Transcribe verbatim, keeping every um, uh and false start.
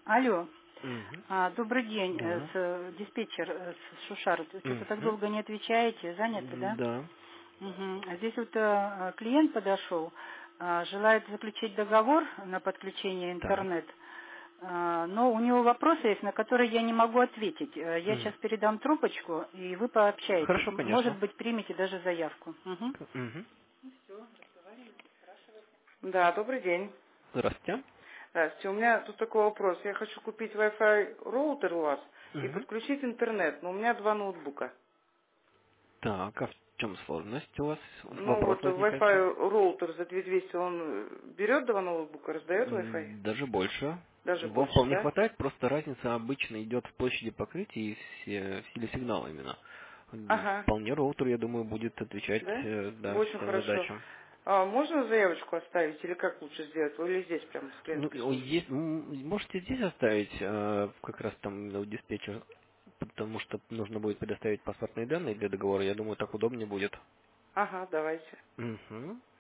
Алло. Мгм. А, добрый день, э, Да. с, э, диспетчер э, с Шушар. Что-то так Мгм. долго не отвечаете, заняты, М, да? Да. Мгм. А здесь вот э, клиент подошел, а, желает заключить договор на подключение Так. интернет, а, но у него вопросы есть, на которые я не могу ответить. Э, Я Мгм. сейчас передам трубочку, и вы пообщаетесь. Хорошо, М- Может конечно. быть, примете даже заявку. Мгм. К- мгм. Да, добрый день. Здравствуйте. Здравствуйте. У меня тут такой вопрос. Я хочу купить Wi-Fi роутер у вас и Мгм. подключить интернет, но у меня два ноутбука. Так, а в чем сложность у вас? Ну Вопрос вот возникает в чем? Wi-Fi роутер за две тысячи двести, он э, берет два ноутбука, раздает Wi-Fi? М, Даже больше. Даже Его больше, вполне да? хватает, просто разница обычно идет в площади покрытия и в се- в силе сигнала именно. М, Ага, Вполне роутер, я думаю, будет отвечать, да? э, да, Очень всем хорошо. задачам. А можно заявочку оставить или как лучше сделать? Или здесь прямо с Ну, клиентской о, службы? есть, м, можете здесь оставить, э, как раз там у диспетчера, потому что нужно будет предоставить паспортные данные для договора. Я думаю, так удобнее будет. Ага, давайте. Угу.